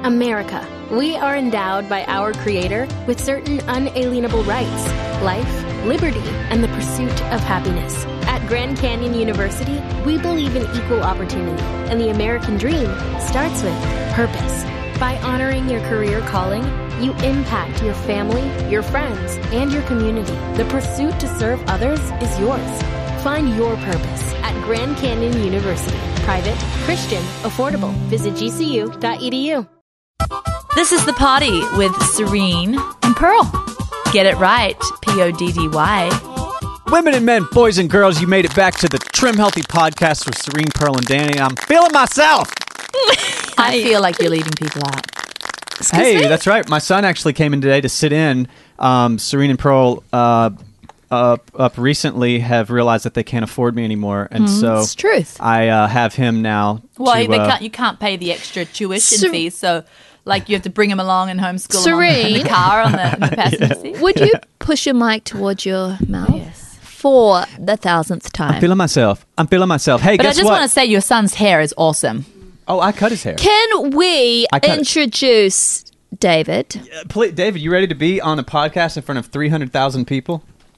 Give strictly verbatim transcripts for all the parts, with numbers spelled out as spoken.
America. We are endowed by our Creator with certain unalienable rights: life, liberty, and the pursuit of happiness. At Grand Canyon University, we believe in equal opportunity, and the American dream starts with purpose. By honoring your career calling, you impact your family, your friends, and your community. The pursuit to serve others is yours. Find your purpose at Grand Canyon University. Private, Christian, affordable. Visit G C U dot E D U. This is The Party with Serene and Pearl. Get it right, P O D D Y. Women and men, boys and girls, you made it back to the Trim Healthy Podcast with Serene, Pearl, and Danny. I'm feeling myself. I feel like you're leaving people out. Excuse hey, me? That's right. My son actually came in today to sit in. Um, Serene and Pearl uh, up, up recently have realized that they can't afford me anymore, and mm, so it's truth. I uh, have him now. Well, to, they uh, can't, you can't pay the extra tuition Ser- fee, so like you have to bring him along and homeschool Serene. him on the car on the, the passenger yeah. seat. Would you push your mic towards your mouth? Yes. For the thousandth time. I'm feeling myself. I'm feeling myself. Hey, but guess I just what? want to say your son's hair is awesome. Oh, I cut his hair. Can we introduce David? Uh, please, David, you ready to be on a podcast in front of three hundred thousand people?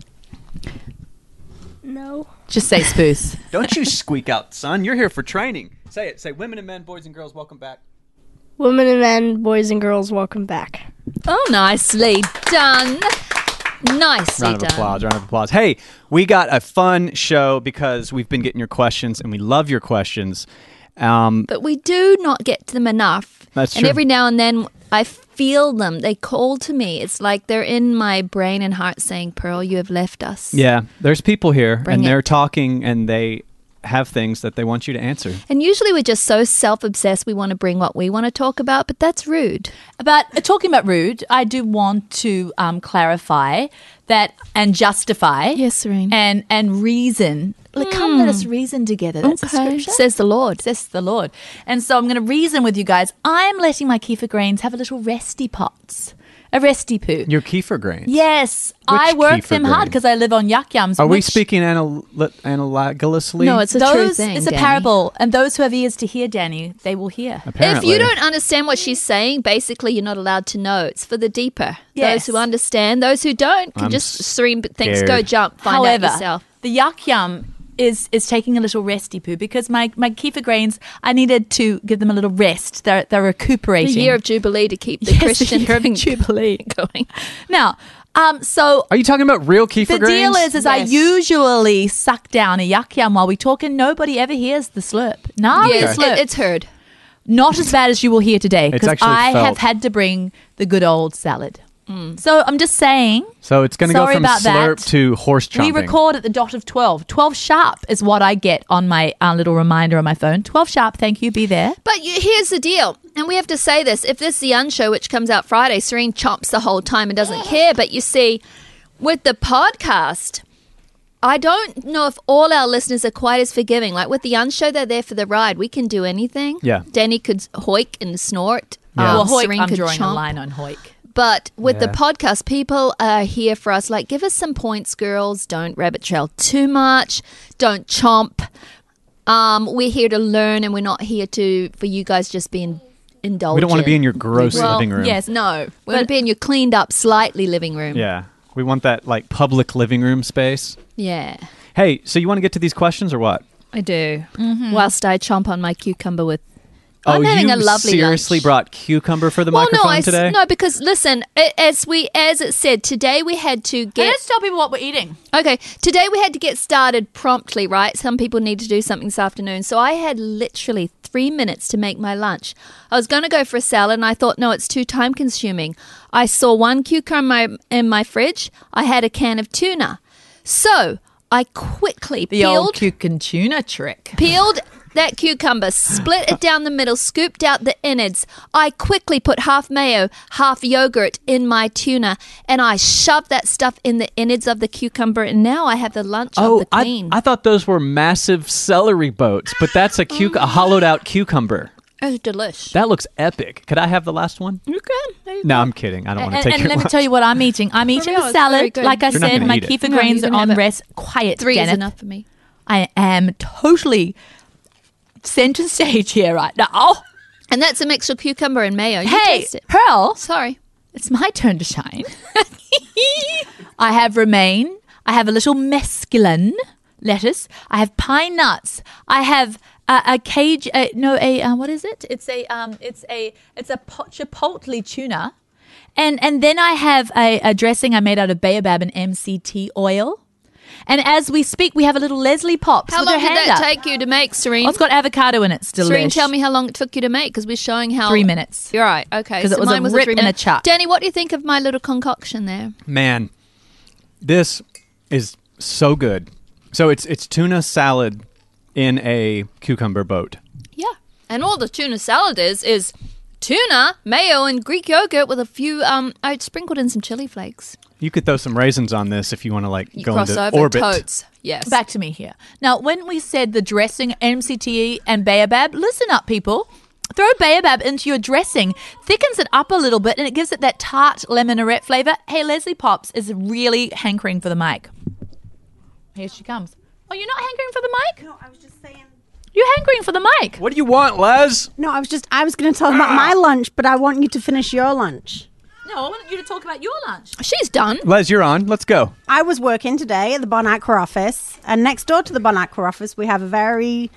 No. Just say spoos. Don't you squeak out, son. You're here for training. Say it. Say, women and men, boys and girls, welcome back. Women and men, boys and girls, welcome back. Oh, nicely done. Nicely Round of done. applause, round of applause. Hey, we got a fun show because we've been getting your questions, and we love your questions. Um, but we do not get to them enough. That's and true. every now and then I feel them. They call to me. It's like they're in my brain and heart saying, Pearl, you have left us. Yeah, there's people here, Bring and it. they're talking, and they have things that they want you to answer. And usually we're just so self-obsessed we want to bring what we want to talk about, but that's rude. But uh, talking about rude, I do want to um, clarify that and justify. Yes, Serene. And, and reason. Like, come let us reason together. That's a Okay. scripture. Says the Lord. Says the Lord. And so I'm going to reason with you guys. I'm letting my kefir grains have a little resty pots. A resty poo. Your kefir grains. Yes. I work kefir them hard grains? because I live on yuck yums. Are we which- speaking anal- analogously? No, it's a true those, thing, It's a Danny. parable. And those who have ears to hear, Danny, they will hear. Apparently. If you don't understand what she's saying, basically you're not allowed to know. It's for the deeper. Yes. Those who understand, those who don't can I'm just stream things, scared. go jump, find However, out yourself. the yuck yum is is taking a little resty poo because my, my kefir grains, I needed to give them a little rest. They're they're The recuperating. year of Jubilee to keep the Yes, the Christian year of thing Jubilee. going. Now, um, so Are you talking about real kefir the grains? deal is, is I Yes. usually suck down a yuck yum while we talk, and nobody ever hears the slurp. Nah, Yes, the slurp. it, it's heard. Not as bad as you will hear today It's because actually I felt. have had to bring the good old salad. So I'm just saying. So it's going to go Sorry from about slurp that. to horse chomping. We record at the dot of twelve. twelve sharp is what I get on my uh, little reminder on my phone. twelve sharp, thank you, be there. But you, here's the deal, and we have to say this. If this is the Unshow, which comes out Friday, Serene chomps the whole time and doesn't care. But you see, with the podcast, I don't know if all our listeners are quite as forgiving. Like with the Unshow, they're there for the ride. We can do anything. Yeah. Danny could hoik and snort. Yeah. Well, Um, Hoik, Serene I'm could drawing a chomp. line on Hoik. But with the Yeah. podcast, people are here for us. Like, give us some points, girls. Don't rabbit trail too much. Don't chomp. Um, we're here to learn, and we're not here to for you guys just being indulgent. We don't want to be in your gross Well, living room. Yes, No, we want to be in your cleaned up, slightly living room. Yeah. We want that like public living room space. Yeah, Hey, so you want to get to these questions or what? I do. Whilst I chomp on my cucumber with. Oh, I'm having you a lovely seriously lunch. brought cucumber for the Well, microphone no, I s- today? no, because listen, a- as we as it said today, we had to And get. let's tell people what we're eating. Okay, today we had to get started promptly, right? Some people need to do something this afternoon. So I had literally three minutes to make my lunch. I was going to go for a salad, and I thought, no, it's too time consuming. I saw one cucumber in my, in my fridge. I had a can of tuna. So I quickly The peeled, old cucumber tuna trick. peeled that cucumber, split it down the middle, scooped out the innards. I quickly put half mayo, half yogurt in my tuna, and I shoved that stuff in the innards of the cucumber, and now I have the lunch Oh, of the I, queen. I thought those were massive celery boats, but that's a, cuc- a hollowed out cucumber. It's delish. That looks epic. Could I have the last one? You can. There you No, I'm kidding. I don't want to And, take and your let me lunch. tell you what I'm eating. I'm eating real, a it's very salad. good. Like I You're not said, gonna my eat it. kefir No, grains you are can on have it. rest. Quiet, Three is Dennis. enough for me. I am totally center stage here right now. And that's a mixture of cucumber and mayo. You Hey, taste it. Pearl, Sorry. it's my turn to shine. I have romaine. I have a little mesclun lettuce. I have pine nuts. I have a, a cage. Uh, no, a uh, what is it? It's a um, it's a it's a po- chipotle tuna, and and then I have a, a dressing I made out of baobab and M C T oil. And as we speak, we have a little Leslie Pops. How with long her did hand that up. take you to make, Serene? Oh, it's got avocado in it. It's delish. Serene, tell me how long it took you to make, because we're showing how... Three minutes. You're right, okay. 'Cause it was a mine was rip three and a minute- chuck. Danny, what do you think of my little concoction there? Man, this is so good. So it's it's tuna salad in a cucumber boat. Yeah. And all the tuna salad is, is tuna, mayo, and Greek yogurt with a few... Um, I sprinkled in some chili flakes. You could throw some raisins on this if you want to like You go cross into over, orbit. totes. Yes. Back to me here. Now, when we said the dressing, M C T E and baobab, listen up, people. Throw baobab into your dressing, thickens it up a little bit, and it gives it that tart lemonade flavour. Hey, Leslie Pops is really hankering for the mic. Here she comes. Oh, you're not hankering for the mic? No, I was just saying. You're hankering for the mic. What do you want, Les? No, I was just. I was going to talk about my lunch, but I want you to finish your lunch. No, I want you to talk about your lunch. She's done. Les, you're on. Let's go. I was working today at the Bon Aqua office, and next door to the Bon Aqua office, we have a very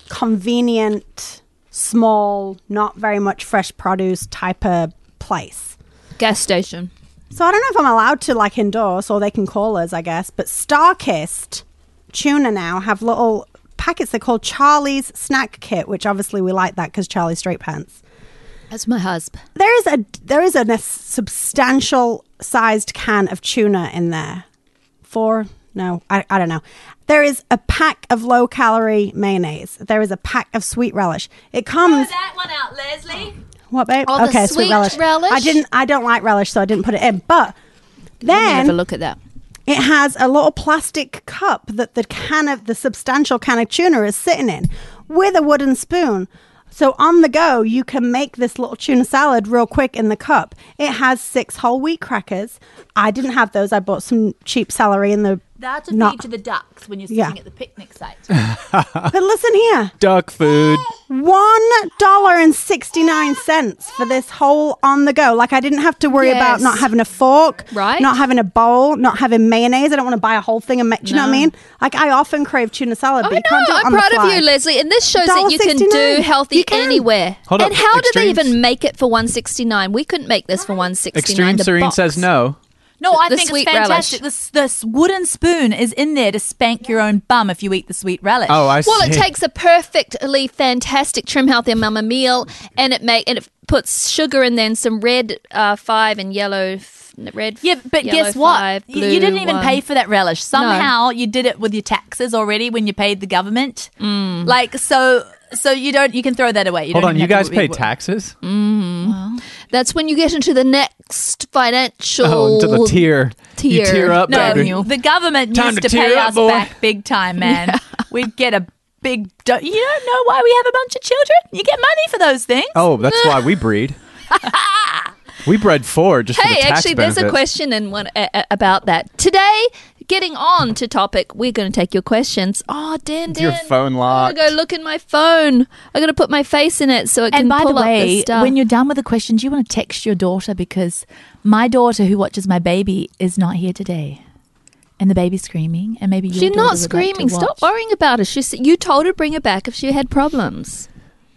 convenient, small, not very much fresh produce type of place. Gas station. So I don't know if I'm allowed to like endorse, or they can call us, I guess. But Starkist tuna now have little packets. They're called Charlie's Snack Kit, which obviously we like that because Charlie straight pants. That's my husband. There is a there is a, a substantial sized can of tuna in there. Four? No, I, I don't know. There is a pack of low calorie mayonnaise. There is a pack of sweet relish. It comes. that one out, Leslie. What, babe? Oh, the okay, sweet relish. relish? I didn't. I don't like relish, so I didn't put it in. But Let me have a then look at that. it has a little plastic cup that the can of the substantial can of tuna is sitting in, with a wooden spoon. So on the go, you can make this little tuna salad real quick in the cup. It has six whole wheat crackers. I didn't have those. I bought some cheap celery in the. That's a Not- feed to the ducks when you're sitting Yeah. at the picnic site. But listen here. Duck food. One dollar and sixty nine cents for this whole on the go. Like I didn't have to worry Yes. about not having a fork, Right. Not having a bowl, not having mayonnaise. I don't want to buy a whole thing of. Ma- do you know what I mean? Like I often crave tuna salad, I but you can't do know. it I'm on the proud of fly. you, Leslie. And this shows that you can do one dollar sixty-nine. healthy You can. anywhere. Hold and up. how do they Extremes- even make it for one sixty-nine? We couldn't make this for one sixty-nine. Extreme The Serene box. says no. No, I The think sweet it's fantastic. relish. This, this wooden spoon is in there to spank your own bum if you eat the sweet relish. Oh, I see. Well, it takes a perfectly fantastic trim healthy mama meal, and it make and it puts sugar in there and some red uh, five and yellow f- red. Yeah, but yellow guess what? Five, you, you didn't blue even one. pay for that relish. Somehow you did it with your taxes already when you paid the government. Mm. Like so, so you don't. You can throw that away. You Hold don't on, even you have to guys pay re- taxes? That's when you get into the next financial Oh, into the tier. You tier. tear up, No, baby. the government Time used to to, pay tear up, us boy. back big time, man. We'd get a big. Do- you don't know why we have a bunch of children? You get money for those things. Oh, that's why we breed. We bred four just for the Hey, tax actually, there's a benefits. question in one uh, uh, about that today. Getting on to topic, we're going to take your questions. Oh, Dan, Dan, Your phone locked. I gotta go look in my phone. I gotta put my face in it so it can And by pull the up the way, stuff. when you're done with the questions, you want to text your daughter because my daughter, who watches my baby, is not here today, and the baby's screaming, and maybe your She's daughter not would like to screaming. Stop watch. worrying about her. She s- you told her to bring her back if she had problems.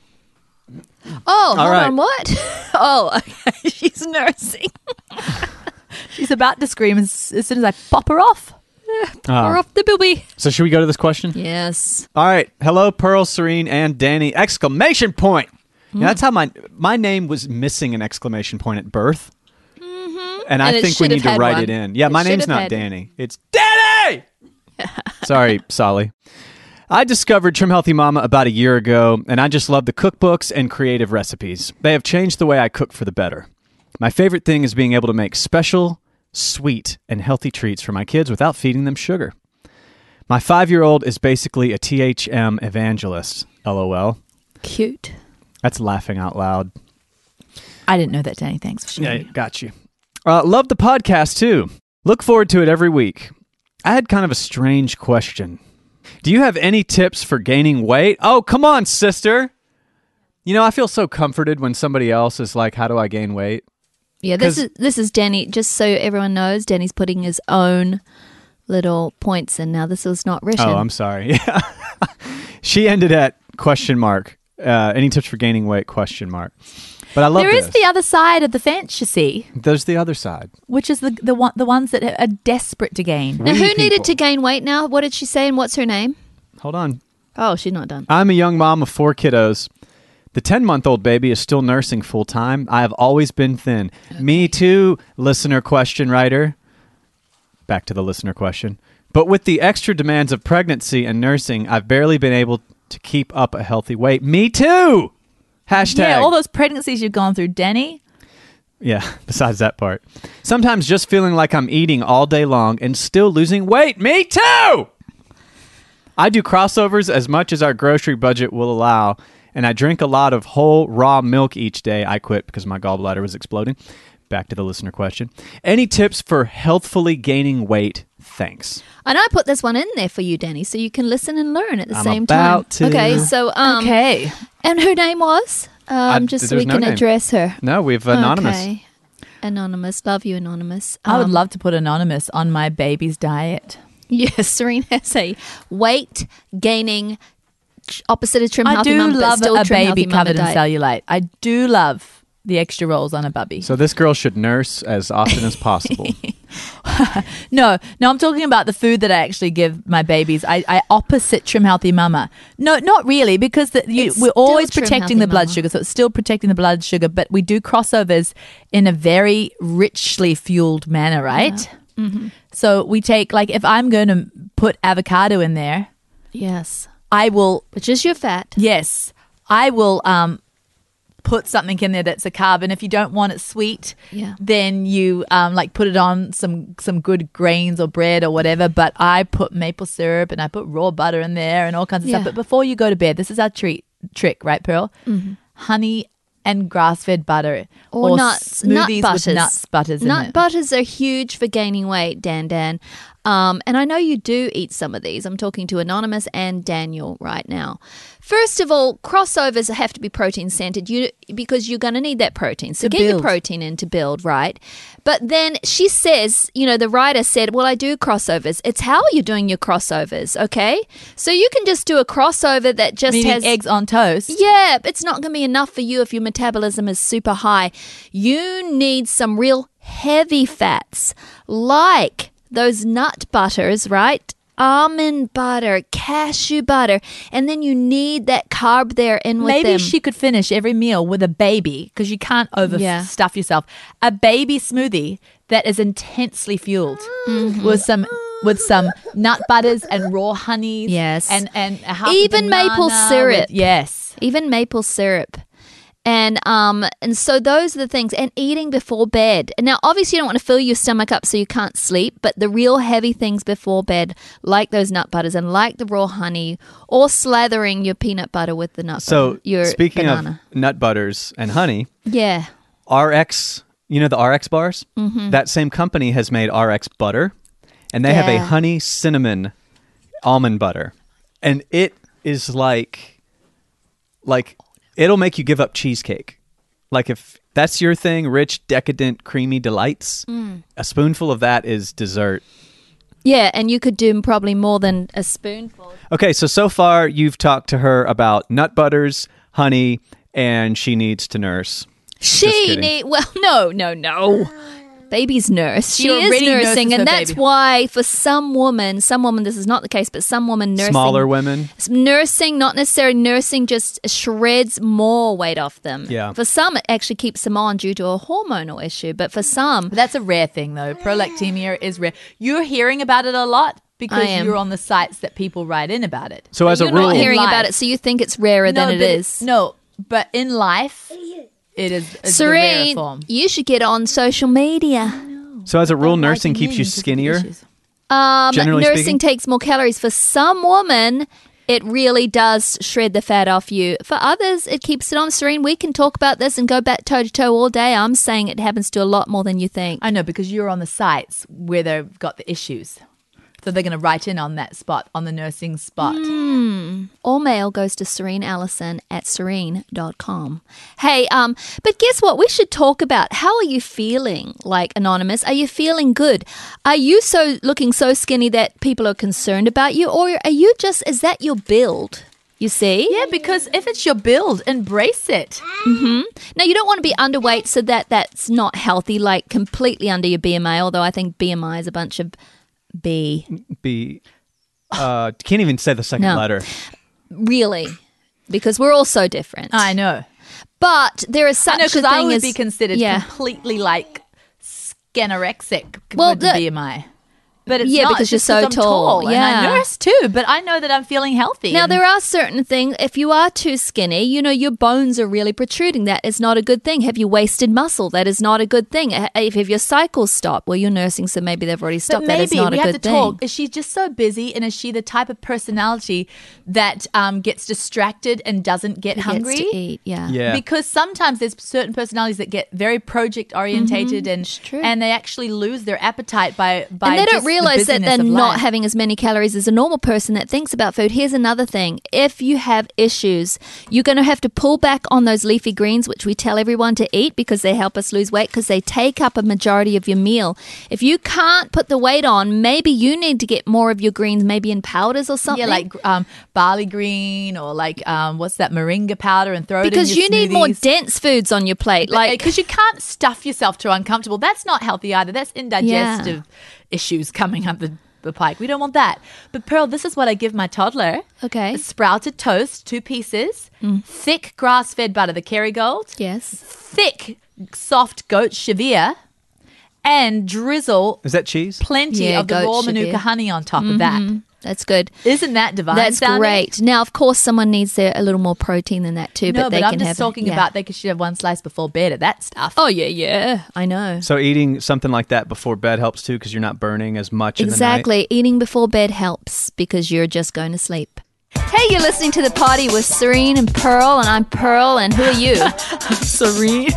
Oh, hold right. on. What? Oh, okay. She's nursing. She's about to scream as, as soon as I pop her off. Ah. We're off the booby. So should we go to this question? Yes. All right. Hello, Pearl, Serene, and Danny. Exclamation point. Yeah, that's how my my name was missing an exclamation point at birth. Mm-hmm. And I And it think we should need have to had write one. it in. Yeah, It my should name's have not had- Danny. It's Danny! Sorry, Solly. I discovered Trim Healthy Mama about a year ago, and I just love the cookbooks and creative recipes. They have changed the way I cook for the better. My favorite thing is being able to make special, sweet, and healthy treats for my kids without feeding them sugar. My five-year-old is basically a T H M evangelist, LOL. Cute. That's laughing out loud. I didn't know that, Danny. Thanks for sharing. Yeah, got you. Uh, love the podcast, too. Look forward to it every week. I had kind of a strange question. Do you have any tips for gaining weight? Oh, come on, sister. You know, I feel so comforted when somebody else is like, how do I gain weight? Yeah, this 'Cause- is this is Danny. Just so everyone knows, Danny's putting his own little points in now. This was not written. Oh, I'm sorry. Yeah. She ended at question mark. Uh, any tips for gaining weight? Question mark. But I love There this. is the other side of the fence, you see, There's the other side. which is the the one the ones that are desperate to gain. Now, We who needed people. to gain weight now? What did she say and what's her name? Hold on. Oh, she's not done. I'm a young mom of four kiddos. The ten-month-old baby is still nursing full-time. I have always been thin. Me too, listener question writer. Back to the listener question. But with the extra demands of pregnancy and nursing, I've barely been able to keep up a healthy weight. Me too! Hashtag. Yeah, all those pregnancies you've gone through, Danny. Yeah, besides that part. Sometimes just feeling like I'm eating all day long and still losing weight. Me too! I do crossovers as much as our grocery budget will allow, and I drink a lot of whole raw milk each day. I quit because my gallbladder was exploding. Back to the listener question. Any tips for healthfully gaining weight? Thanks. And I put this one in there for you, Danny, so you can listen and learn at the I'm same about time. to. Okay, so um, Okay. and her name was um, just so there's we no can name. address her. No, we've anonymous. Okay. Anonymous, love you, anonymous. I would Um, love to put anonymous on my baby's diet. Yes, Serena has a weight gaining opposite of trim I healthy do mum, but love still a trim healthy baby mama covered in diet. cellulite. I do love the extra rolls on a bubby. So this girl should nurse as often as possible. No, no, I'm talking about the food that I actually give my babies. I, I opposite Trim Healthy Mama. No, not really, because the, you, It's we're always still Trim protecting Healthy the blood Mama. sugar, so it's still protecting the blood sugar, but we do crossovers in a very richly fueled manner, right? Mm-hmm. So we take, like, if I'm going to put avocado in there, Yes, I will, which is your fat. yes, I will um, put something in there that's a carb, and if you don't want it sweet, Yeah. then you um, like put it on some some good grains or bread or whatever. But I put maple syrup and I put raw butter in there and all kinds of Yeah. stuff. But before you go to bed, this is our treat trick, right, Pearl? Mm-hmm. Honey and grass-fed butter Or, nuts, nut smoothies butters. with nuts butters in Nut it. butters are huge for gaining weight, Dan Dan. Um, and I know you do eat some of these. I'm talking to Anonymous and Daniel right now. First of all, crossovers have to be protein centered you, because you're going to need that protein. So To get your build. protein in to build, right? But then she says, you know, the writer said, well, I do crossovers. It's how you're doing your crossovers, okay? So you can just do a crossover that just Meaning has eggs on toast. yeah, it's not going to be enough for you if your metabolism is super high. You need some real heavy fats, like those nut butters, right? Almond butter, cashew butter, and then you need that carb there in with Maybe them. she could finish every meal with a baby, because you can't Yeah. overstuff yourself. A baby smoothie that is intensely fueled Mm-hmm. with some with some nut butters and raw honeys. Yes. and and a half a Even maple banana syrup. with- yes, Even maple syrup. And um and so those are the things. And eating before bed. And now obviously you don't want to fill your stomach up so you can't sleep, but the real heavy things before bed, like those nut butters and like the raw honey, or slathering your peanut butter with the nut So butter. Your speaking banana. of nut butters and honey, Yeah. R X, you know the R X bars? Mm-hmm. That same company has made R X butter, and they have a Yeah. honey cinnamon almond butter. And it is like, like, it'll make you give up cheesecake. Like, if that's your thing, rich, decadent, creamy delights, Mm. a spoonful of that is dessert. Yeah, and you could do probably more than a spoonful. Okay, so so far you've talked to her about nut butters, honey, and she needs to nurse. She kidding. need well, no, no, no. Baby's nurse. She, She is already nursing, nurses and her that's baby. why for some woman, some woman, this is not the case, but some woman nursing, Smaller women. nursing, not necessarily nursing, just shreds more weight off them. Yeah. For some, it actually keeps them on due to a hormonal issue, but for some, but that's a rare thing though. Prolactemia is rare. You're hearing about it a lot because I am. you're on the sites that people write in about it. So as a you're rule, not hearing life. about it, so you think it's rarer than it but is. No, but in life, it is it's the rarer Serene, form. you should get on social media. so as a rule, Don't like nursing keeps you millions of skinnier. issues. Um, Generally nursing speaking? takes more calories. For some woman, it really does shred the fat off you. For others, it keeps it on. Serene, we can talk about this and go back toe to toe all day. I'm saying it happens to a lot more than you think. I know, because you're on the sites where they've got the issues. So they're going to write in on that spot, on the nursing spot. Mm. All mail goes to Serene Allison at serene dot com. Hey, um, but guess what? We should talk about how are you feeling, like Anonymous? Are you feeling good? Are you so looking so skinny that people are concerned about you? Or are you just, is that your build? You see? Yeah, because if it's your build, embrace it. Mm-hmm. Now, you don't want to be underweight so that that's not healthy, like completely under your B M I, although I think B M I is a bunch of B. B. Uh, can't even say the second No. letter. Really? Because we're all so different. I know. But there is such I know, a because I thing would as... be considered yeah. completely like scanorexic Well, with the the- B M I. But it's Yeah, not, because it's you're just so 'cause I'm tall. And Yeah. I nurse too, but I know that I'm feeling healthy. Now, and- there are certain things, if you are too skinny, you know, your bones are really protruding. That is not a good thing. Have you wasted muscle? That is not a good thing. If, if your cycles stop, well, you're nursing, so maybe they've already But stopped. maybe That is not we a have good to thing. talk. Is she just so busy, and is she the type of personality that um, gets distracted and doesn't get Who hungry? gets to eat, yeah. Yeah. Because sometimes there's certain personalities that get very project orientated and It's true. and they actually lose their appetite by by And they don't just the realize that busyness they're of not life. having as many calories as a normal person that thinks about food. Here's another thing. If you have issues, you're going to have to pull back on those leafy greens, which we tell everyone to eat because they help us lose weight because they take up a majority of your meal. If you can't put the weight on, maybe you need to get more of your greens, maybe in powders or something. Yeah, like um, barley green or like um, what's that moringa powder and throw because it in you your need more smoothies. dense foods on your plate. Like Because you can't stuff yourself too uncomfortable. That's not healthy either. That's indigestive issues coming up the, the pike. We don't want that. But Pearl, this is what I give my toddler. Okay. A sprouted toast, two pieces, thick grass-fed butter, the Kerrygold, yes. thick soft goat shavir, and drizzle Is that cheese? plenty Yeah, of the goat raw shavir. manuka honey on top of that. That's good. Isn't that divine? That's sounding? great. Now, of course, someone needs their, a little more protein than that too. No, but but, they I'm can just have talking yeah. about they should have one slice before bed of that stuff. Oh yeah, yeah. I know. So eating something like that before bed helps too because you're not burning as much in the night. Exactly. Eating before bed helps because you're just going to sleep. Hey, you're listening to The Party with Serene and Pearl, and I'm Pearl, and who are you? Serene.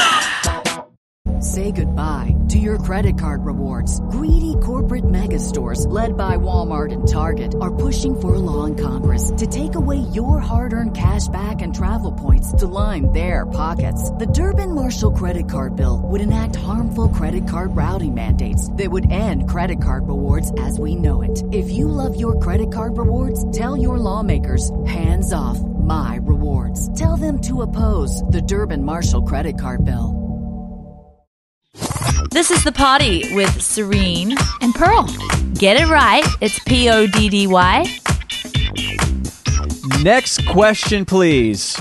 Say goodbye to your credit card rewards. Greedy corporate mega stores, led by Walmart and Target, are pushing for a law in Congress to take away your hard-earned cash back and travel points to line their pockets. The Durbin-Marshall credit card bill would enact harmful credit card routing mandates that would end credit card rewards as we know it. If you love your credit card rewards, tell your lawmakers, hands off my rewards. Tell them to oppose the Durbin-Marshall credit card bill. This is The Party with Serene. And Pearl. Get it right. It's P O D D Y. Next question, please.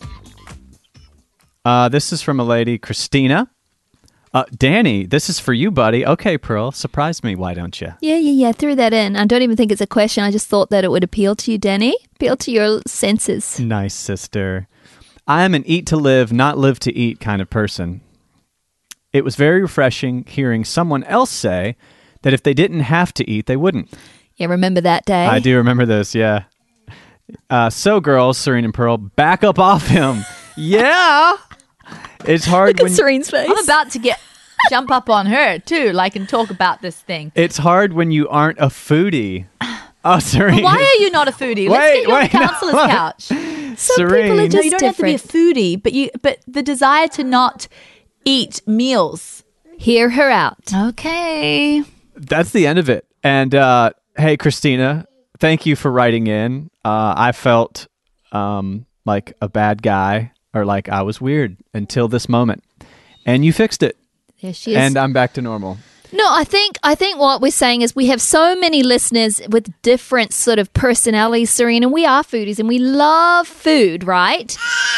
Uh, this is from a lady, Christina. Uh, Danny, this is for you, buddy. Okay, Pearl, surprise me. Why don't you? Yeah, yeah, yeah. Threw that in. I don't even think it's a question. I just thought that it would appeal to you, Danny. Appeal to your senses. Nice, sister. I am an eat to live, not live to eat kind of person. It was very refreshing hearing someone else say that if they didn't have to eat, they wouldn't. Yeah, remember that day? I do remember this, yeah. Uh, so, girls, Serene and Pearl, back up off him. Yeah. It's hard Look at when Serene's face. I'm about to get jump up on her too, like and talk about this thing. it's hard when you aren't a foodie. Oh, Serene. Why are you not a foodie? Let's Wait, get you on the wait, no. counselor's couch. Some Serene. people are No, just you don't different. have to be a foodie, but you but the desire to not eat meals. Hear her out. Okay. That's the end of it. And uh, hey, Christina, thank you for writing in. Uh, I felt um, like a bad guy or like I was weird until this moment. And you fixed it. There she is. And I'm back to normal. No, I think I think what we're saying is we have so many listeners with different sort of personalities, Serene, and we are foodies and we love food, right?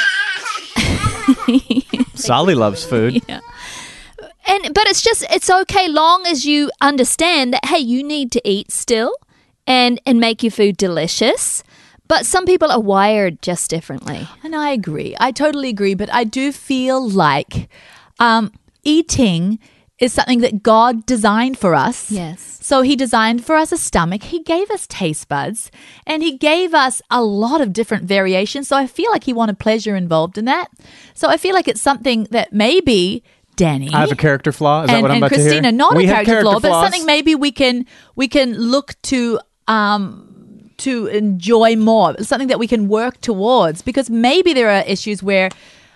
Solly loves food. And but it's just it's okay long as you understand that hey, you need to eat still and and make your food delicious. But some people are wired just differently. And I agree. I totally agree. But I do feel like um, eating is something that God designed for us. Yes. So he designed for us a stomach. He gave us taste buds and he gave us a lot of different variations. So I feel like he wanted pleasure involved in that. So I feel like it's something that maybe Danny. I have a character flaw. Is that and, what I'm and about Christina, to hear? not We a have character, flaw, but flaws. something maybe we can we can look to um to enjoy more. Something that we can work towards, because maybe there are issues where,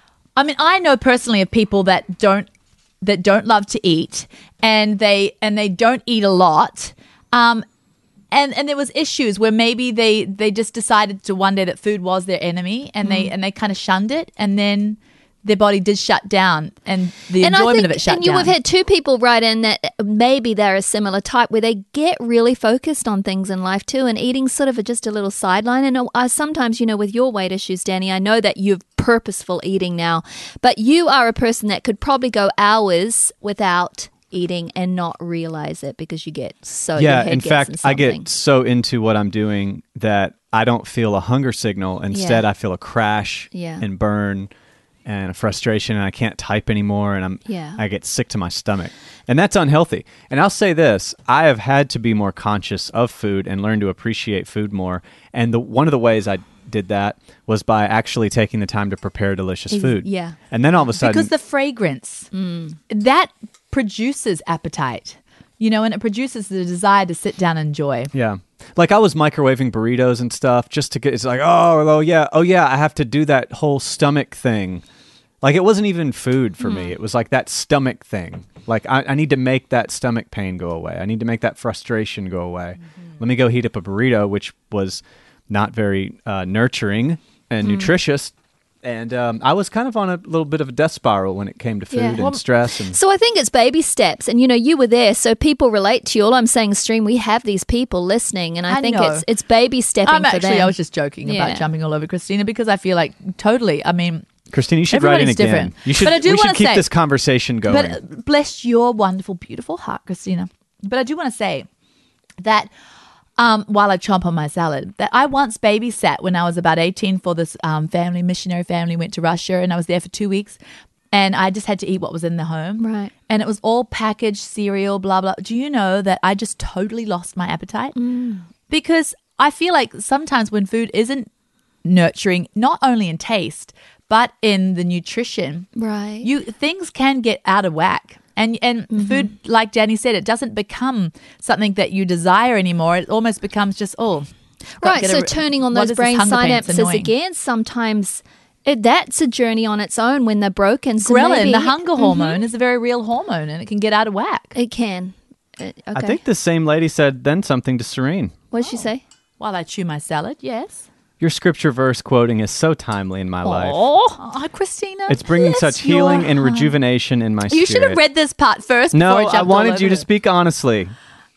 I mean, I know personally of people that don't that don't love to eat, and they and they don't eat a lot. Um, and and there was issues where maybe they they just decided to one day that food was their enemy, and they and they kind of shunned it, and then their body did shut down, and the and enjoyment I think, of it shut and you down. have had two people write in that maybe they're a similar type where they get really focused on things in life too, and eating's sort of a, just a little sideline. And uh, sometimes, you know, with your weight issues, Danny, I know that you've purposeful eating now, but you are a person that could probably go hours without eating and not realize it because you get so your Yeah, head in gets fact, in I something. get so into what I'm doing that I don't feel a hunger signal. Instead, Yeah. I feel a crash Yeah. and burn and a frustration, and I can't type anymore, and I'm Yeah. I get sick to my stomach. And that's unhealthy. And I'll say this, I have had to be more conscious of food and learn to appreciate food more. And the one of the ways I did that was by actually taking the time to prepare delicious Ex- food. yeah. And then all of a sudden because the fragrance that produces appetite, you know, and it produces the desire to sit down and enjoy. Yeah. Like I was microwaving burritos and stuff just to get, it's like, oh, oh yeah, oh yeah, I have to do that whole stomach thing. Like it wasn't even food for me. It was like that stomach thing. Like I, I need to make that stomach pain go away. I need to make that frustration go away. Let me go heat up a burrito, which was not very uh, nurturing and nutritious. And um, I was kind of on a little bit of a death spiral when it came to food Yeah. and Well, stress. And So I think it's baby steps, and you know, you were there, so people relate to you. All I'm saying, Stream, we have these people listening, and I, I think know. it's it's baby stepping I'm for actually, them. I was just joking Yeah. about jumping all over Christina because I feel like totally, I mean, Christine, you should write in everybody's again. different. You should, But I do we should wanna keep say- this conversation going. But uh, bless your wonderful, beautiful heart, Christina. But I do want to say that um, while I chomp on my salad, that I once babysat when I was about eighteen for this um, family, missionary family, went to Russia, and I was there for two weeks. And I just had to eat what was in the home. Right. And it was all packaged cereal, blah, blah. Do you know that I just totally lost my appetite? Because I feel like sometimes when food isn't nurturing, not only in taste, but in the nutrition, Right. you things can get out of whack. And and food, like Danny said, it doesn't become something that you desire anymore. It almost becomes just, oh. gotta Right, get so a- turning on what those is this brain hunger pain? It's synapses annoying. again, sometimes it, that's a journey on its own when they're broken. So Ghrelin, maybe- the hunger hormone, is a very real hormone, and it can get out of whack. It can. Uh, okay. I think the same lady said then something to Serene. What did she say? While I chew my salad, yes. Your scripture verse quoting is so timely in my life. Oh, Christina. It's bringing bless such healing your and heart. rejuvenation in my You spirit. should have read this part first. No, before it I jumped all wanted you over to it. speak honestly.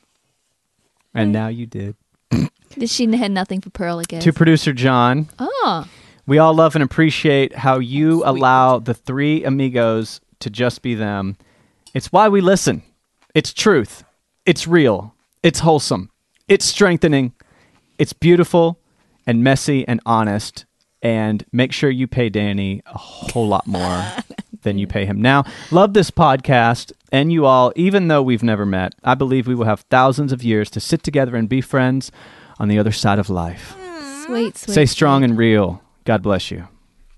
And now you did. She had nothing for Pearl, I guess. To producer John, Oh, we all love and appreciate how you allow the three amigos to just be them. It's why we listen. It's truth. It's real. It's wholesome. It's strengthening. It's beautiful and messy and honest. And make sure you pay Danny a whole lot more than you pay him now. Love this podcast and you all, even though we've never met. I believe we will have thousands of years to sit together and be friends on the other side of life. sweet, sweet. Stay strong and real. God bless you.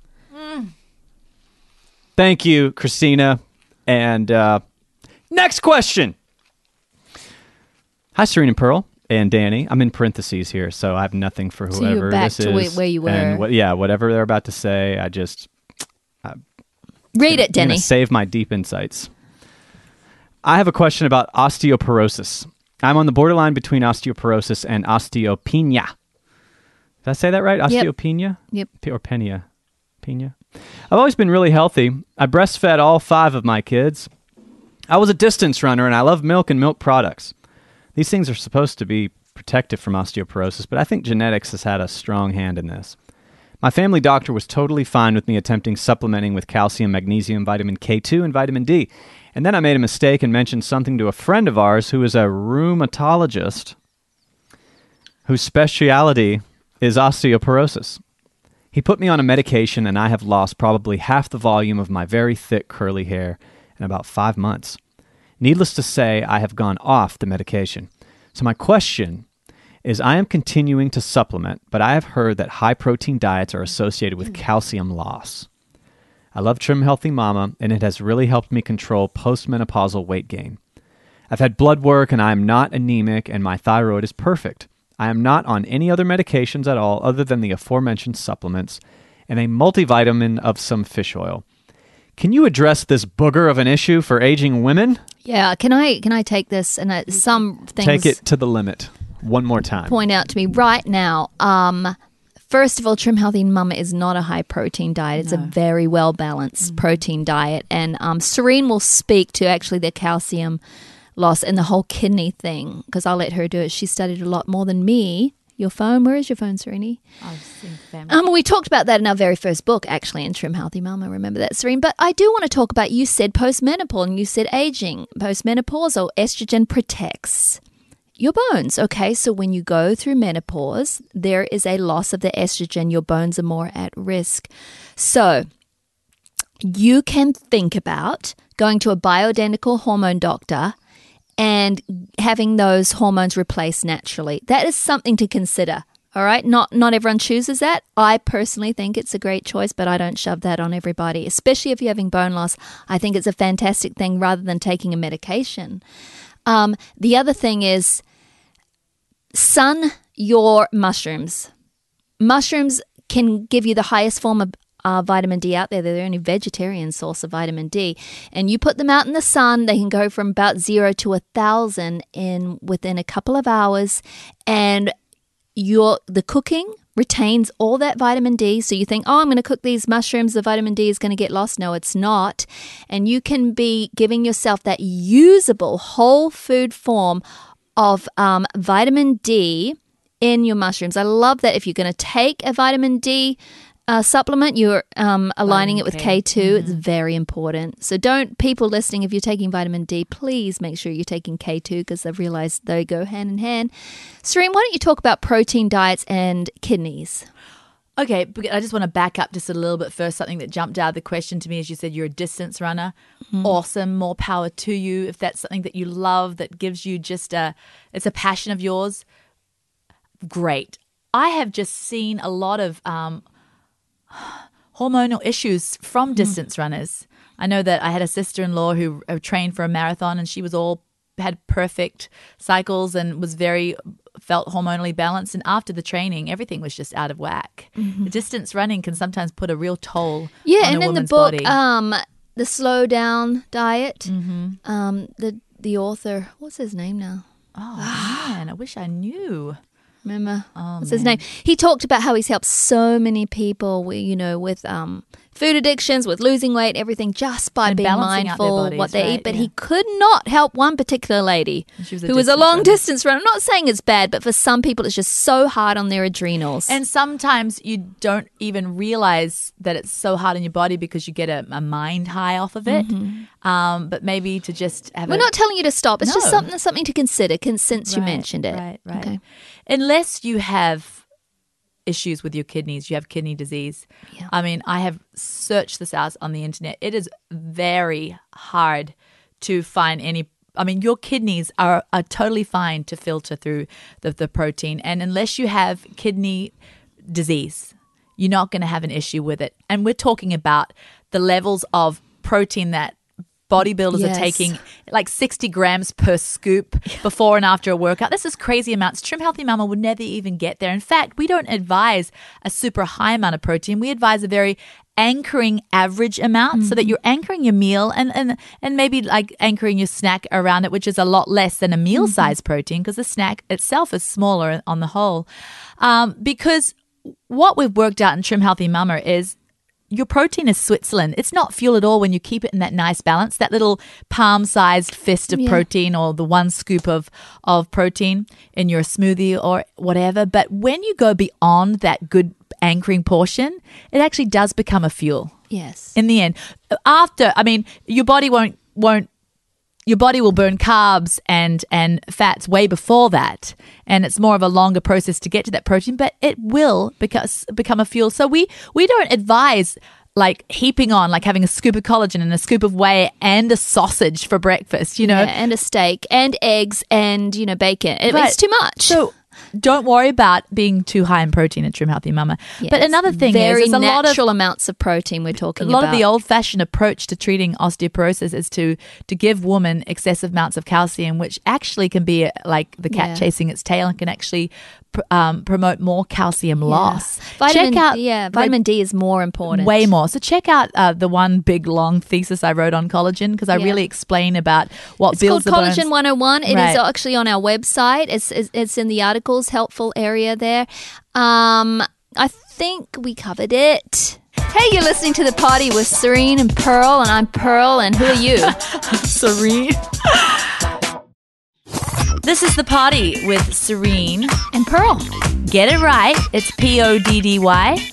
Thank you, Christina. And uh, next question. Hi, Serene and Pearl and Danny. I'm in parentheses here, so I have nothing for So you're whoever back this to is. where- where you And were. what, yeah, whatever they're about to say, I just Read it, I'm gonna Denny. save my deep insights. I have a question about osteoporosis. I'm on the borderline between osteoporosis and osteopenia. Did I say that right? Yep. Osteopenia? Yep. P- or penia. Pena. I've always been really healthy. I breastfed all five of my kids. I was a distance runner and I love milk and milk products. These things are supposed to be protective from osteoporosis, but I think genetics has had a strong hand in this. My family doctor was totally fine with me attempting supplementing with calcium, magnesium, vitamin K two, and vitamin D. And then I made a mistake and mentioned something to a friend of ours who is a rheumatologist whose specialty is osteoporosis. He put me on a medication and I have lost probably half the volume of my very thick curly hair in about five months. Needless to say, I have gone off the medication. So my question is, I am continuing to supplement, but I have heard that high-protein diets are associated with calcium loss. I love Trim Healthy Mama, and it has really helped me control postmenopausal weight gain. I've had blood work, and I am not anemic, and my thyroid is perfect. I am not on any other medications at all other than the aforementioned supplements and a multivitamin of some fish oil. Can you address this booger of an issue for aging women? Yeah, can I can I take this and uh, some things Take it to the limit one more time. point out to me right now. Um, first of all, Trim Healthy Mama is not a high protein diet. It's a very well balanced protein diet, and um, Serene will speak to actually the calcium loss and the whole kidney thing because I'll let her do it. She studied a lot more than me. Your phone, where is your phone, Serene? I'll see family. Um, we talked about that in our very first book, actually, in Trim Healthy Mama. Remember that, Serene? But I do want to talk about, you said postmenopause and you said aging. Postmenopausal estrogen protects your bones. Okay, so when you go through menopause, there is a loss of the estrogen. Your bones are more at risk. So you can think about going to a bioidentical hormone doctor and having those hormones replaced naturally. That is something to consider, all right? Not not everyone chooses that. I personally think it's a great choice, but I don't shove that on everybody, especially if you're having bone loss. I think it's a fantastic thing rather than taking a medication. Um, the other thing is sun your mushrooms. Mushrooms can give you the highest form of Uh, vitamin D out there. They're the only vegetarian source of vitamin D. And you put them out in the sun, they can go from about zero to a thousand in within a couple of hours. And your the cooking retains all that vitamin D. So you think, oh, I'm going to cook these mushrooms, the vitamin D is going to get lost. No, it's not. And you can be giving yourself that usable whole food form of um, vitamin D in your mushrooms. I love that if you're going to take a vitamin D Uh, supplement, you're um, aligning it with K two. Mm-hmm. It's very important. So don't, people listening, if you're taking vitamin D, please make sure you're taking K two because they've realized they go hand in hand. Serene, why don't you talk about protein diets and kidneys? Okay, but I just want to back up just a little bit first. Something that jumped out of the question to me is you said you're a distance runner. Mm-hmm. Awesome. More power to you. If that's something that you love, that gives you just a, it's a passion of yours, great. I have just seen a lot of um, hormonal issues from distance mm. runners. I know that I had a sister-in-law who uh, trained for a marathon, and she was all had perfect cycles and was very felt hormonally balanced. And after the training, everything was just out of whack. Mm-hmm. The distance running can sometimes put a real toll. Yeah, on and a in the woman's book, body. um, the Slow Down Diet, Mm-hmm. um, the the author, what's his name now? Oh man, I wish I knew. Remember? Oh, What's man. his name? He talked about how he's helped so many people, with, you know, with um, food addictions, with losing weight, everything, just by And being balancing out their mindful bodies, what they right, eat. But yeah. he could not help one particular lady She was a who was a distance long runner. distance runner. I'm not saying it's bad, but for some people, it's just so hard on their adrenals. And sometimes you don't even realize that it's so hard on your body because you get a, a mind high off of it. Mm-hmm. Um, but maybe to just have we're a, not telling you to stop. It's just No. something something to consider con- since you Right, mentioned it. Right, right. Okay. Unless you have issues with your kidneys, you have kidney disease. Yeah. I mean, I have searched this out on the internet. It is very hard to find any. I mean, your kidneys are, are totally fine to filter through the, the protein. And unless you have kidney disease, you're not going to have an issue with it. And we're talking about the levels of protein that bodybuilders Yes. are taking, like sixty grams per scoop before and after a workout. This is crazy amounts. Trim Healthy Mama would never even get there. In fact, we don't advise a super high amount of protein. We advise a very anchoring average amount mm-hmm. so that you're anchoring your meal and, and, and maybe like anchoring your snack around it, which is a lot less than a meal mm-hmm. size protein because the snack itself is smaller on the whole. Um, because what we've worked out in Trim Healthy Mama is your protein is Switzerland. It's not fuel at all when you keep it in that nice balance, that little palm-sized fist of Yeah. protein or the one scoop of, of protein in your smoothie or whatever. But when you go beyond that good anchoring portion, it actually does become a fuel Yes. in the end. After, I mean, your body won't won't your body will burn carbs and and fats way before that, and it's more of a longer process to get to that protein, but it will because become a fuel. So we we don't advise like heaping on, like having a scoop of collagen and a scoop of whey and a sausage for breakfast, you know. Yeah, and a steak and eggs and, you know, bacon. It, But- it's too much. So don't worry about being too high in protein at Trim Healthy Mama. Yeah, but it's another thing very is, is a lot of natural amounts of protein we're a talking lot about. of the old-fashioned approach to treating osteoporosis is to to give women excessive amounts of calcium, which actually can be like the cat Yeah. chasing its tail and can actually pr- um, promote more calcium loss. Vitamin, check out yeah, vitamin D is more important. way more. So check out uh, the one big long thesis I wrote on collagen because I Yeah. really explain about what It's builds called the Collagen bones. one oh one. It is Right. actually on our website. It's, it's it's in the articles, helpful area there. Um, I think we covered it. Hey, you're listening to The Party with Serene and Pearl, and I'm Pearl, and who are you? Serene. This is The Party with Serene. And Pearl. Get it right. It's P O D D Y.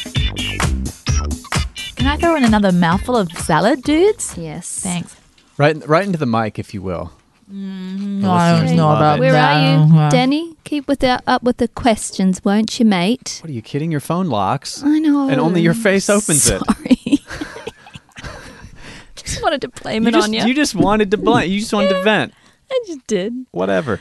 Can I throw in another mouthful of salad, dudes? Yes. Thanks. Right, right into the mic, if you will. No, listeners love it. Where are you, No. Danny? Keep with the, up with the questions, won't you, mate? What are you kidding? Your phone locks. I know. And only your face opens it. Sorry. Just wanted to blame You it just, on you. you just wanted to blank. You just wanted to vent. I just did. Whatever.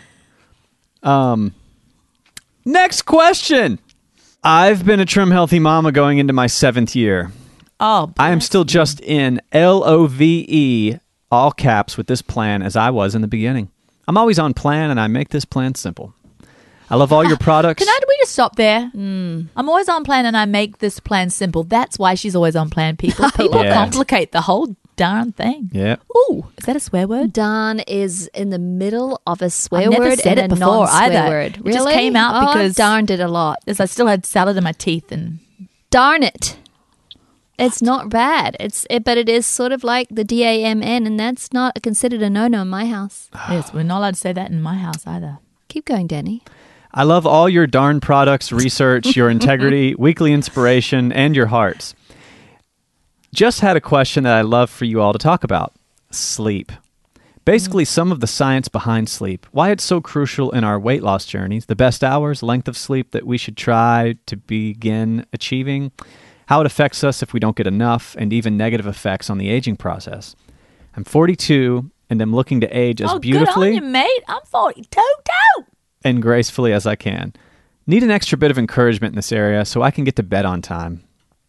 Um. Next question. I've been a Trim Healthy Mama going into my seventh year. Oh, I am still just in L O V E, all caps, with this plan as I was in the beginning. I'm always on plan, and I make this plan simple. I love all your products. Can I, we just stop there? I'm always on plan and I make this plan simple. That's why she's always on plan, people. People Yeah. complicate the whole darn thing. Yeah. Ooh, is that a swear word? Darn is in the middle of a swear I've never word said and it a before non-swear either. word. It Really? just came out Oh, I've because- darned it a lot. Because I still had salad in my teeth and Darn it. It's not bad. It's it, but it is sort of like the D A M N, and that's not considered a no-no in my house. yes, we're not allowed to say that in my house either. Keep going, Danny. I love all your darn products, research, your integrity, weekly inspiration, and your hearts. Just had a question that I love for you all to talk about. Sleep. Basically, some of the science behind sleep, why it's so crucial in our weight loss journeys, the best hours, length of sleep that we should try to begin achieving, how it affects us if we don't get enough, and even negative effects on the aging process. I'm forty-two and am looking to age as oh, beautifully good on you, mate. I'm forty-two too. and gracefully as I can. Need an extra bit of encouragement in this area so I can get to bed on time.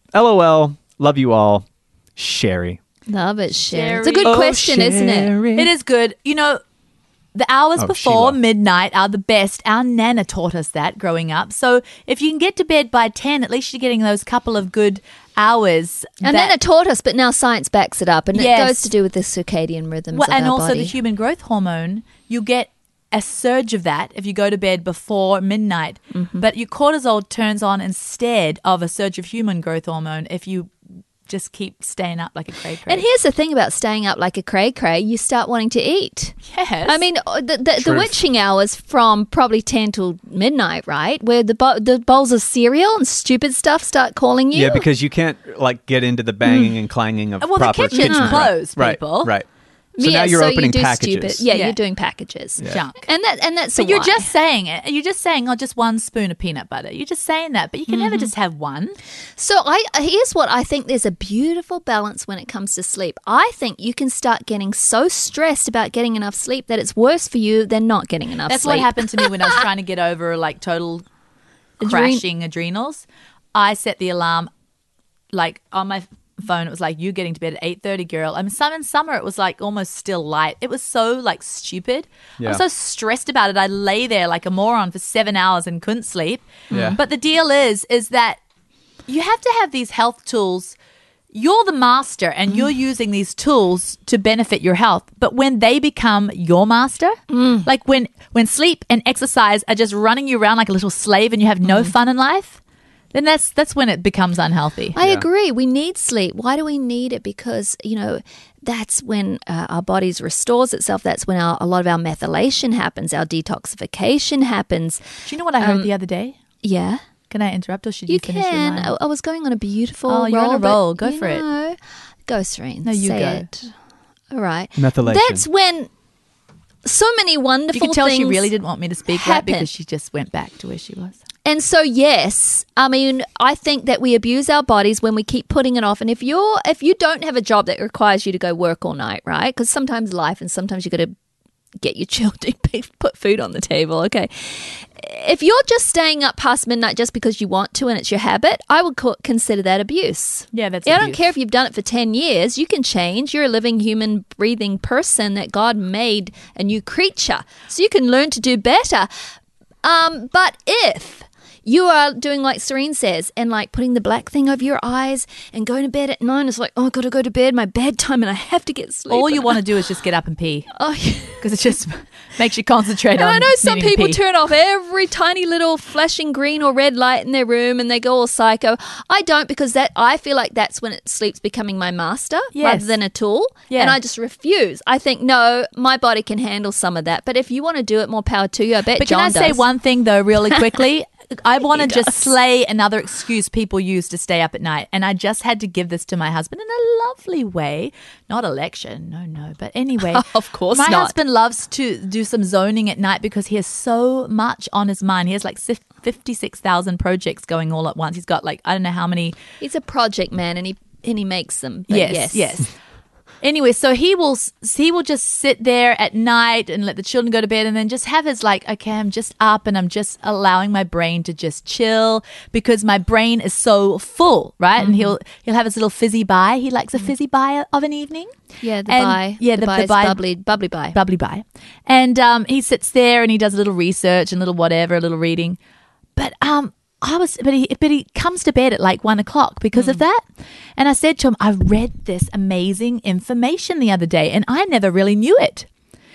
LOL. Love you all. Sherry. Love it, Sherry. Sherry. It's a good Oh, question, isn't it? Sherry. It is good. You know, the hours Oh, before Sheila. midnight are the best. Our Nana taught us that growing up. So if you can get to bed by ten, at least you're getting those couple of good hours. And that- then it taught us, but now science backs it up, and Yes. it goes to do with the circadian rhythms well, of and our also body. the human growth hormone, you get a surge of that if you go to bed before midnight. Mm-hmm. But your cortisol turns on instead of a surge of human growth hormone if you just keep staying up like a cray cray. And here's the thing about staying up like a cray cray: you start wanting to eat. yes. I mean, uh, the, the, the Truth. witching hours from probably ten till midnight, right? Where the bo- the bowls of cereal and stupid stuff start calling you. Yeah, because you can't like get into the banging and clanging of well, the proper kitchen's kitchen. closed, right, people. right. So yeah, now you're so opening you do packages. Stupid, yeah, Yeah. you're doing packages. junk. And that and that's But you're why. just saying it. You're just saying, oh, just one spoon of peanut butter. You're just saying that, but you can Mm-hmm. never just have one. So I here's what I think: there's a beautiful balance when it comes to sleep. I think you can start getting so stressed about getting enough sleep that it's worse for you than not getting enough That's sleep. what happened to me when I was trying to get over like total Adren- crashing adrenals. I set the alarm like on my phone. It was like, you getting to bed at eight thirty, girl. I mean, some in summer it was like almost still light. It was so like stupid. I Yeah. was so stressed about it. I lay there like a moron for seven hours and couldn't sleep. Yeah. But the deal is, is that you have to have these health tools. You're the master and you're using these tools to benefit your health. But when they become your master, like when, when sleep and exercise are just running you around like a little slave and you have no fun in life, then that's that's when it becomes unhealthy. I agree. We need sleep. Why do we need it? Because, you know, that's when uh, our bodies restores itself. That's when our, a lot of our methylation happens. Our detoxification happens. Do you know what I heard the other day? Yeah. Can I interrupt or should you, You finish your can. line? I, I was going on a beautiful Oh, roll. you're on a but, roll. Go you for it. know, Go, Serene. No, you Say go. it. All right. Methylation. That's when so many wonderful You can tell she things really didn't want me to speak right happen. because she just went back to where she was. And so, yes, I mean, I think that we abuse our bodies when we keep putting it off. And if you're, if you don't have a job that requires you to go work all night, right? Because sometimes life and sometimes you got to get your children, put food on the table. Okay. If you're just staying up past midnight just because you want to and it's your habit, I would co- consider that abuse. Yeah, that's I abuse. don't care if you've done it for ten years. You can change. You're a living, human, breathing person that God made a new creature. So you can learn to do better. Um, but if you are doing like Serene says and like putting the black thing over your eyes and going to bed at nine, it's like, oh, I've got to go to bed, my bedtime, and I have to get sleep. All you And want to do is just get up and pee Oh, yeah. because it just makes you concentrate And on I know some needing to people pee. turn off every tiny little flashing green or red light in their room and they go all psycho. I don't, because that I feel like that's when it sleep's becoming my master Yes. rather than a tool. Yeah. And I just refuse. I think, no, my body can handle some of that. But if you want to do it, more power to you. I bet But John can I say does. one thing though, really quickly? I want to He just does. slay another excuse people use to stay up at night. And I just had to give this to my husband in a lovely way. Not a lecture, no, no. But anyway. Of course my not. husband loves to do some zoning at night because he has so much on his mind. He has like fifty-six thousand projects going all at once. He's got like, I don't know how many. He's a project man and he and he makes them. But Yes, yes. yes. Anyway, so he will he will just sit there at night and let the children go to bed and then just have his like, okay, I'm just up and I'm just allowing my brain to just chill because my brain is so full, right? Mm-hmm. And he'll he'll have his little fizzy bye. He likes a fizzy bye of an evening. Yeah, the And- bye. yeah, the, the- bye the is bye- bubbly, bubbly bye. Bubbly bye. And um, he sits there and he does a little research and a little whatever, a little reading. But um, I was, but he, but he comes to bed at like one o'clock because of that. And I said to him, I read this amazing information the other day and I never really knew it.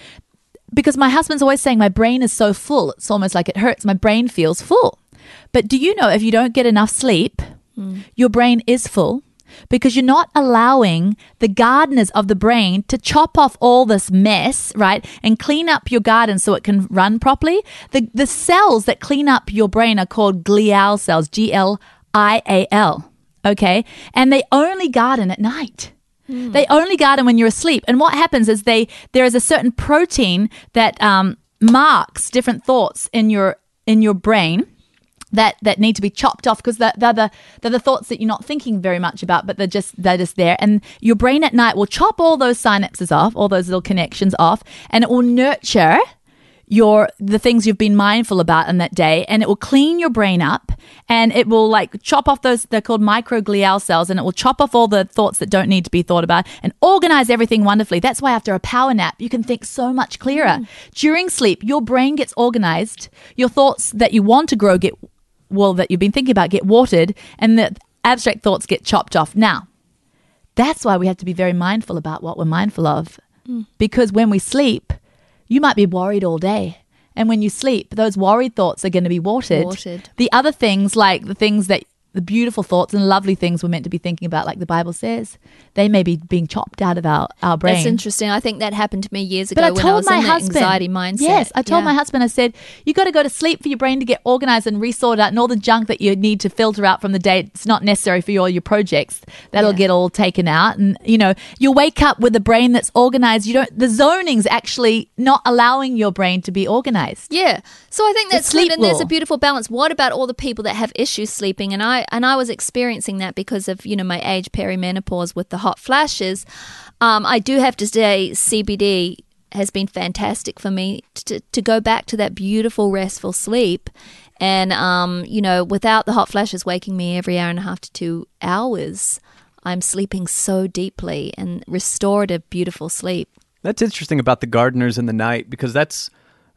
Because my husband's always saying my brain is so full. It's almost like it hurts. My brain feels full. But do you know if you don't get enough sleep, your brain is full because you're not allowing the gardeners of the brain to chop off all this mess, right, and clean up your garden so it can run properly. The the cells that clean up your brain are called glial cells, G L I A L, okay? And they only garden at night. They only garden when you're asleep. And what happens is they there is a certain protein that um, marks different thoughts in your in your brain that that need to be chopped off because they're, they're the they're the thoughts that you're not thinking very much about, but they're just they're just there. And your brain at night will chop all those synapses off, all those little connections off, and it will nurture your the things you've been mindful about in that day, and it will clean your brain up, and it will like chop off those, they're called microglial cells, and it will chop off all the thoughts that don't need to be thought about and organize everything wonderfully. That's why after a power nap you can think so much clearer. During sleep your brain gets organized, your thoughts that you want to grow get well that you've been thinking about get watered, and the abstract thoughts get chopped off. Now that's why we have to be very mindful about what we're mindful of, because when we sleep you might be worried all day. And when you sleep, those worried thoughts are going to be watered. Watered. The other things, like the things that, the beautiful thoughts and lovely things we're meant to be thinking about, like the Bible says, they may be being chopped out of our, our brain. That's interesting. I think that happened to me years ago But I when told I was my in that husband, anxiety mindset. Yes, I told Yeah. my husband, I said, you got to go to sleep for your brain to get organized and resorted out, and all the junk that you need to filter out from the day, it's not necessary for all your projects. That'll Yeah. get all taken out. And, you know, you'll wake up with a brain that's organized. You don't, the zoning's actually not allowing your brain to be organized. Yeah. So I think The that's sleep good, and there's law. a beautiful balance. What about all the people that have issues sleeping? And I and I was experiencing that because of, you know, my age, perimenopause with the hot flashes. Um, I do have to say C B D has been fantastic for me to to go back to that beautiful, restful sleep. And, um, you know, without the hot flashes waking me every hour and a half to two hours, I'm sleeping so deeply and restorative, beautiful sleep. That's interesting about the gardeners in the night, because that's,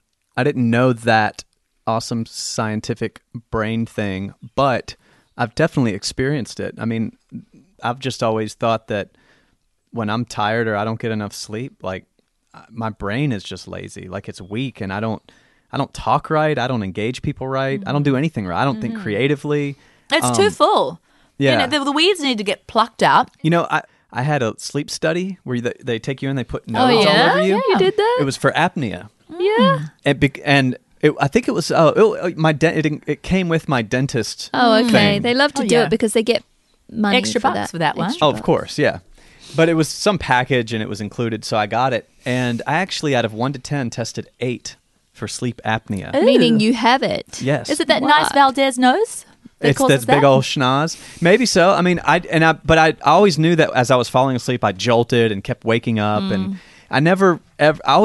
I didn't know that awesome scientific brain thing, but I've definitely experienced it. I mean, I've just always thought that when I'm tired or I don't get enough sleep, like my brain is just lazy, like it's weak, and I don't, I don't talk right. I don't engage people right. I don't do anything right. I don't think creatively. It's Um, too full. yeah. You know, the, the weeds need to get plucked out. You know, I, I had a sleep study where they, they take you in, they put nodes yeah? all over you. Yeah, you did that? It was for apnea. Yeah. And, bec- and it, I think it was, oh, it, my de- it, it came with my dentist. Oh, okay. thing. They love to Oh, do yeah. it because they get money Extra for bucks that. for that one. Extra Oh, of bucks. course, yeah. But it was some package and it was included, so I got it. And I actually, out of one to ten, tested eight for sleep apnea. Ooh. Meaning you have it. Yes. Is it that What? nice Valdez nose? that It's causes this big that? old schnoz. Maybe so. I mean, I and I, but I always knew that as I was falling asleep, I jolted and kept waking up, Mm. and I never, ever, I always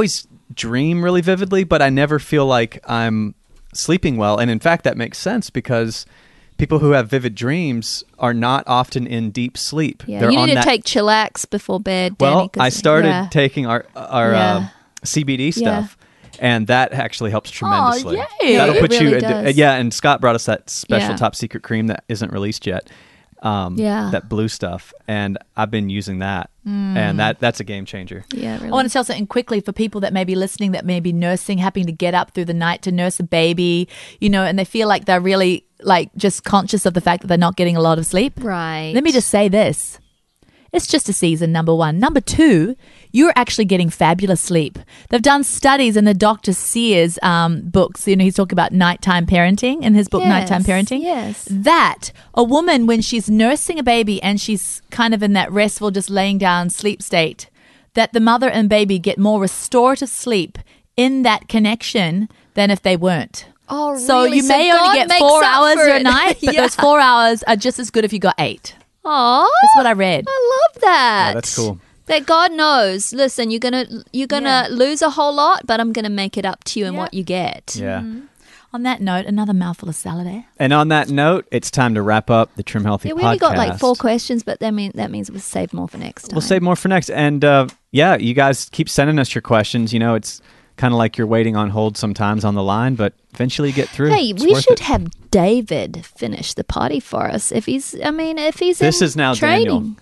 dream really vividly, but I never feel like I'm sleeping well. And in fact, that makes sense because people who have vivid dreams are not often in deep sleep. Yeah, They're you on need to that- take chillax before bed, Danny. Well, 'cause- I started yeah. taking our our Yeah. uh, C B D stuff, and that actually helps tremendously. yay. That'll It put you, really into- does. yeah. And Scott brought us that special Yeah. top secret cream that isn't released yet. Um, Yeah. that blue stuff, and I've been using that, and that that's a game changer. Yeah, really. I want to tell something quickly for people that may be listening that may be nursing, having to get up through the night to nurse a baby, you know, and they feel like they're really like just conscious of the fact that they're not getting a lot of sleep. Right. Let me just say this. It's just a season, number one. Number two, you're actually getting fabulous sleep. They've done studies in the Doctor Sears um, books. You know, he's talking about nighttime parenting in his book, Yes, Nighttime Parenting. yes. That a woman, when she's nursing a baby and she's kind of in that restful, just laying down sleep state, that the mother and baby get more restorative sleep in that connection than if they weren't. Oh, So really? you may God only get makes four up hours for a it. night, but Yeah. those four hours are just as good if you got eight. Aw, That's what I read. I love that. Yeah, that's cool. That God knows. Listen, you're gonna you're gonna Yeah. lose a whole lot, but I'm gonna make it up to you in Yeah. what you get. Yeah. On that note, another mouthful of salad, eh? And on that note, it's time to wrap up the Trim Healthy Yeah, podcast. we only got like four questions, but that mean that means we'll save more for next time. We'll save more for next. And uh, yeah, you guys keep sending us your questions. You know, it's kind of like you're waiting on hold sometimes on the line, but eventually you get through. Hey, It's we worth should it. have David finish the party for us. If he's, I mean, if he's This in is now training. Daniel.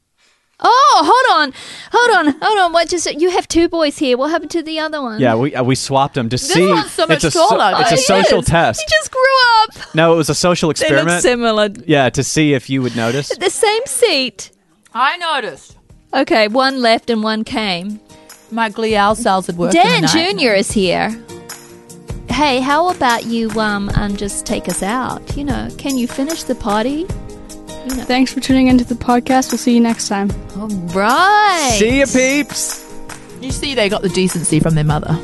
Oh, hold on, hold on, hold on. What? Just you have two boys here. What happened to the other one? Yeah, we uh, we swapped them to see. one's so much it's a so- taller. it's a Oh, he social is. test. He just grew up. No, it was a social They look experiment. similar. Yeah, to see if you would notice. The same seat. I noticed. Okay, one left and one came. My glial cells had worked. in Dan the night. Junior is here. Hey, how about you um and just take us out? You know, can you finish the party? Thanks for tuning into the podcast. We'll see you next time. All right. See ya, peeps. You see, they got the decency from their mother.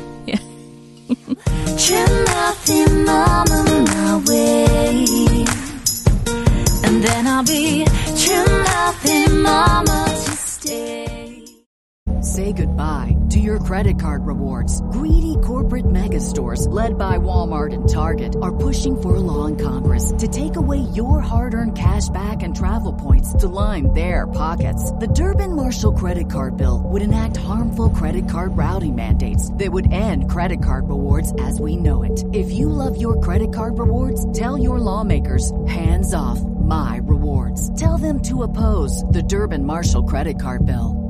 Trim healthy mama my way, and then I'll be trim healthy mama to stay. Say goodbye to your credit card rewards. Greedy corporate mega stores, led by Walmart and Target, are pushing for a law in Congress to take away your hard-earned cash back and travel points to line their pockets. The Durbin-Marshall credit card bill would enact harmful credit card routing mandates that would end credit card rewards as we know it. If you love your credit card rewards, tell your lawmakers, hands off my rewards. Tell them to oppose the Durbin-Marshall credit card bill.